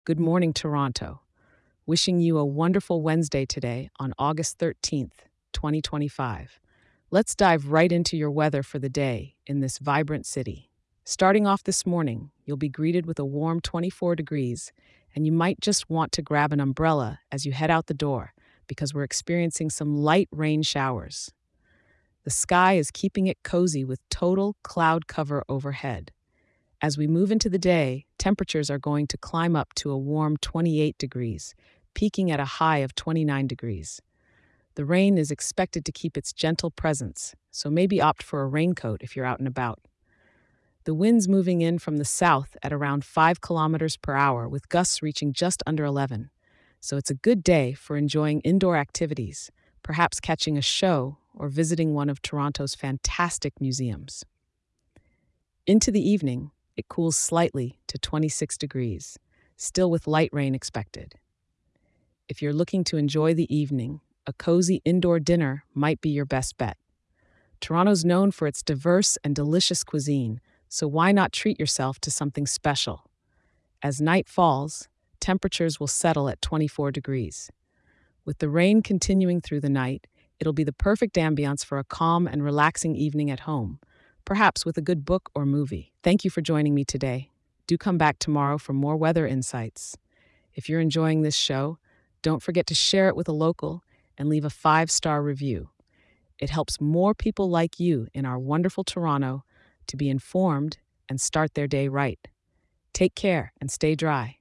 Good morning, Toronto. Wishing you a wonderful Wednesday today on August 13th, 2025. Let's dive right into your weather for the day in this vibrant city. Starting off this morning, you'll be greeted with a warm 24 degrees, and you might just want to grab an umbrella as you head out the door because we're experiencing some light rain showers. The sky is keeping it cozy with total cloud cover overhead. As we move into the day, temperatures are going to climb up to a warm 28 degrees, peaking at a high of 29 degrees. The rain is expected to keep its gentle presence, so maybe opt for a raincoat if you're out and about. The wind's moving in from the south at around 5 kilometers per hour, with gusts reaching just under 11. So it's a good day for enjoying indoor activities, perhaps catching a show or visiting one of Toronto's fantastic museums. Into the evening, it cools slightly to 26 degrees, still with light rain expected. If you're looking to enjoy the evening, a cozy indoor dinner might be your best bet. Toronto's known for its diverse and delicious cuisine, so why not treat yourself to something special? As night falls, temperatures will settle at 24 degrees. With the rain continuing through the night, it'll be the perfect ambiance for a calm and relaxing evening at home, perhaps with a good book or movie. Thank you for joining me today. Do come back tomorrow for more weather insights. If you're enjoying this show, don't forget to share it with a local and leave a 5-star review. It helps more people like you in our wonderful Toronto to be informed and start their day right. Take care and stay dry.